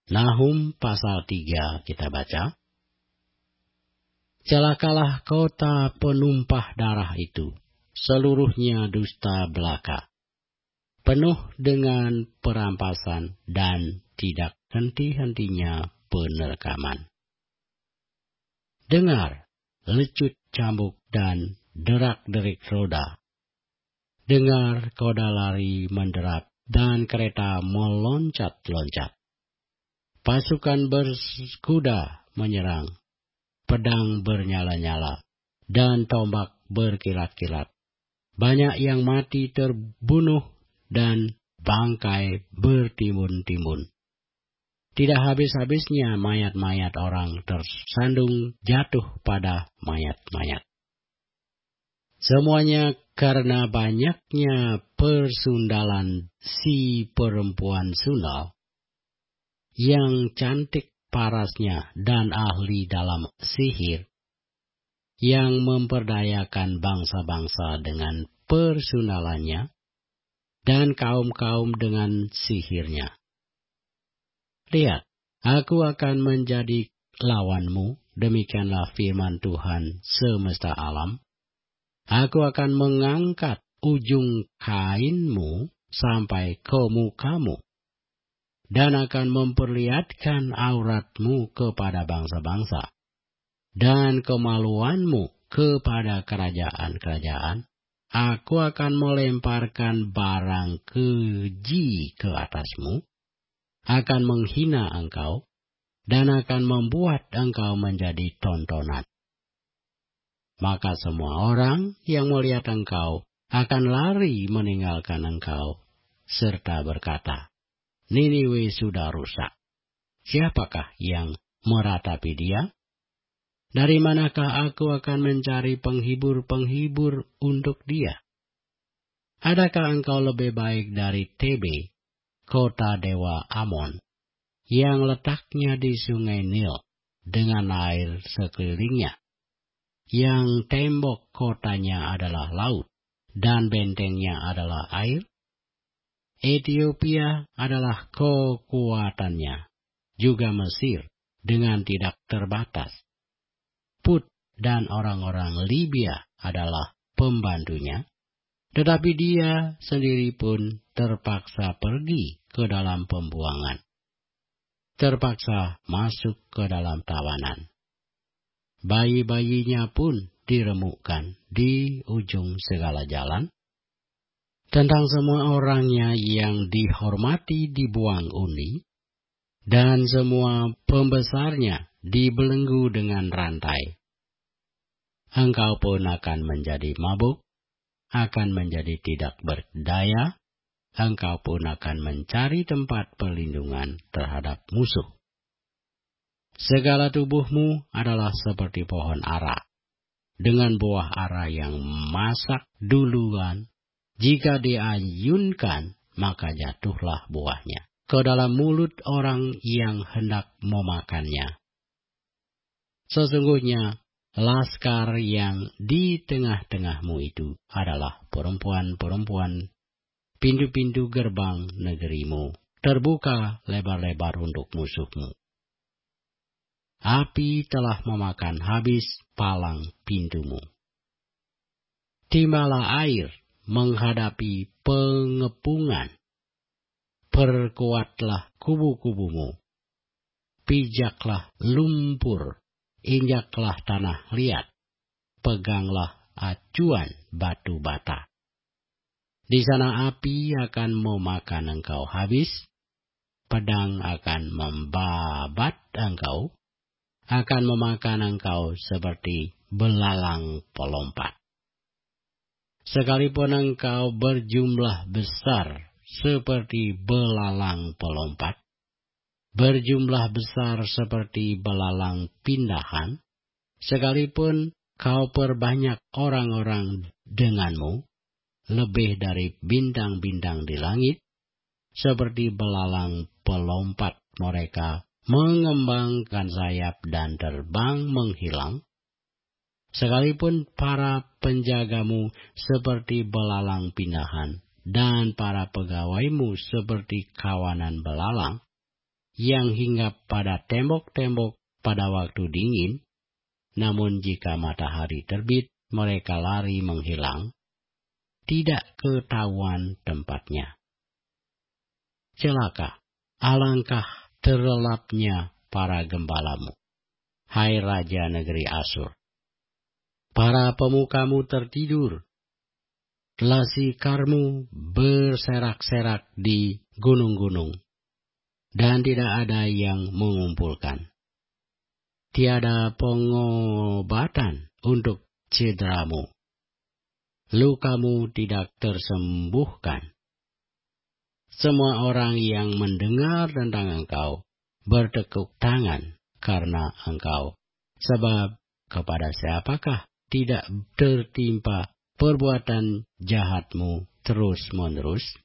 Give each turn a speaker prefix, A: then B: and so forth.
A: Nahum pasal 3 kita baca. Celakalah kota penumpah darah itu, seluruhnya dusta belaka, penuh dengan perampasan dan tidak henti-hentinya penerkaman. Dengar lecut cambuk dan derak-derik roda. Dengar koda lari menderap dan kereta meloncat-loncat. Pasukan berkuda menyerang, pedang bernyala-nyala, dan tombak berkilat-kilat. Banyak yang mati terbunuh dan bangkai bertimbun-timbun. Tidak habis-habisnya mayat-mayat orang tersandung jatuh pada mayat-mayat. Semuanya karena banyaknya persundalan si perempuan sundal, yang cantik parasnya dan ahli dalam sihir, yang memperdayakan bangsa-bangsa dengan persundalannya, dan kaum-kaum dengan sihirnya. Lihat, aku akan menjadi lawanmu, demikianlah firman Tuhan semesta alam. Aku akan mengangkat ujung kainmu sampai ke mukamu, dan akan memperlihatkan auratmu kepada bangsa-bangsa, dan kemaluanmu kepada kerajaan-kerajaan. Aku akan melemparkan barang keji ke atasmu, akan menghina engkau, dan akan membuat engkau menjadi tontonan. Maka semua orang yang melihat engkau akan lari meninggalkan engkau, serta berkata, Niniwe sudah rusak. Siapakah yang meratapi dia? Dari manakah aku akan mencari penghibur-penghibur untuk dia? Adakah engkau lebih baik dari Tebe, kota dewa Amon, yang letaknya di sungai Nil dengan air sekelilingnya, yang tembok kotanya adalah laut dan bentengnya adalah air? Ethiopia adalah kekuatannya, juga Mesir dengan tidak terbatas. Put dan orang-orang Libya adalah pembantunya, tetapi dia sendiri pun terpaksa pergi ke dalam pembuangan, terpaksa masuk ke dalam tawanan. Bayi-bayinya pun diremukkan di ujung segala jalan. Tentang semua orangnya yang dihormati dibuang undi, dan semua pembesarnya dibelenggu dengan rantai. Engkau pun akan menjadi mabuk, akan menjadi tidak berdaya, engkau pun akan mencari tempat perlindungan terhadap musuh. Segala tubuhmu adalah seperti pohon ara, dengan buah ara yang masak duluan. Jika diayunkan, maka jatuhlah buahnya ke dalam mulut orang yang hendak memakannya. Sesungguhnya, laskar yang di tengah-tengahmu itu adalah perempuan-perempuan. Pintu-pintu gerbang negerimu terbuka lebar-lebar untuk musuhmu. Api telah memakan habis palang pintumu. Timbalah air menghadapi pengepungan. Perkuatlah kubu-kubumu. Pijaklah lumpur, injaklah tanah liat. Peganglah acuan batu bata. Di sana api akan memakan engkau habis. Pedang akan membabat engkau, akan memakan engkau seperti belalang pelompat. Sekalipun engkau berjumlah besar seperti belalang pelompat, berjumlah besar seperti belalang pindahan, sekalipun kau perbanyak orang-orang denganmu, lebih dari bintang-bintang di langit, seperti belalang pelompat mereka mengembangkan sayap dan terbang menghilang. Sekalipun para penjagamu seperti belalang pindahan, dan para pegawaimu seperti kawanan belalang, yang hinggap pada tembok-tembok pada waktu dingin, namun jika matahari terbit, mereka lari menghilang, tidak ketahuan tempatnya. Celaka, alangkah terlelapnya para gembalamu, hai Raja negeri Asur. Para pemukamu tertidur, lasikarmu berserak-serak di gunung-gunung, dan tidak ada yang mengumpulkan. Tiada pengobatan untuk cederamu. Lukamu tidak tersembuhkan. Semua orang yang mendengar tentang engkau bertekuk tangan karena engkau. Sebab kepada siapakah tidak tertimpa perbuatan jahatmu terus-menerus?